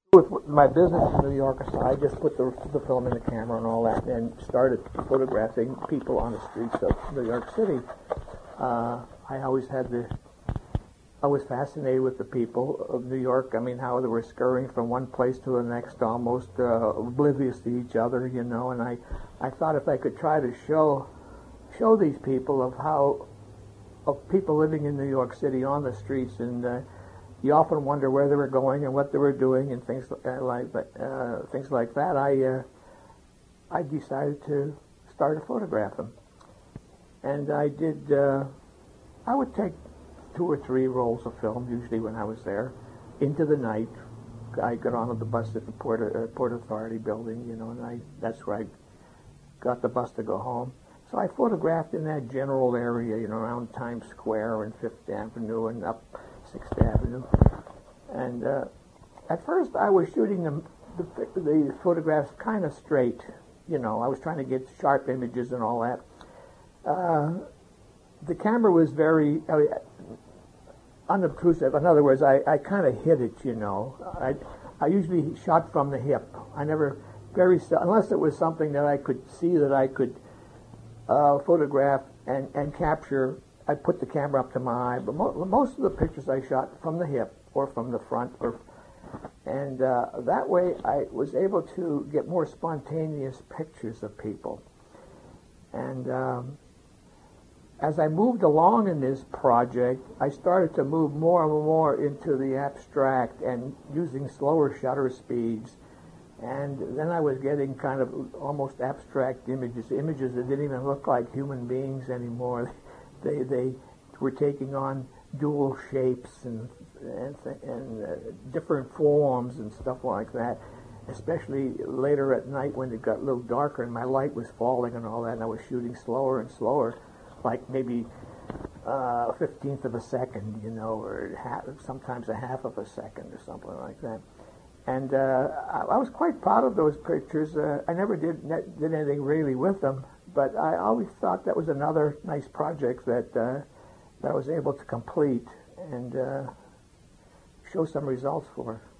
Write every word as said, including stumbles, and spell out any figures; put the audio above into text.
With my business in New York, so I just put the, the film in the camera and all that, and started photographing people on the streets of New York City. Uh, I always had the, I was fascinated with the people of New York. I mean, how they were scurrying from one place to the next, almost uh, oblivious to each other, you know. And I, I thought if I could try to show, show these people of how, of people living in New York City on the streets, and uh, you often wonder where they were going and what they were doing and things uh, like uh, things like that. I uh, I decided to start to photograph them, and I did. Uh, I would take two or three rolls of film usually when I was there, into the night. I got on the bus at the Port uh, Port Authority building, you know, and I that's where I got the bus to go home. So I photographed in that general area, you know, around Times Square and Fifth Avenue and up Sixth Avenue. And uh, at first I was shooting them, the, the photographs kind of straight, you know. I was trying to get sharp images and all that. Uh, the camera was very I mean, unobtrusive. In other words, I, I kind of hid it, you know. I, I usually shot from the hip. I never, very unless it was something that I could see that I could uh, photograph and, and capture. I put the camera up to my eye, but mo most of the pictures I shot from the hip or from the front, or, and uh, that way I was able to get more spontaneous pictures of people. And um, as I moved along in this project, I started to move more and more into the abstract and using slower shutter speeds. And then I was getting kind of almost abstract images, images that didn't even look like human beings anymore. They they were taking on dual shapes and and, and uh, different forms and stuff like that. Especially later at night when it got a little darker and my light was falling and all that, and I was shooting slower and slower, like maybe uh, a fifteenth of a second, you know, or half, sometimes a half of a second or something like that. And uh, I, I was quite proud of those pictures. Uh, I never did did anything really with them, but I always thought that was another nice project that uh, that I was able to complete and uh, show some results for.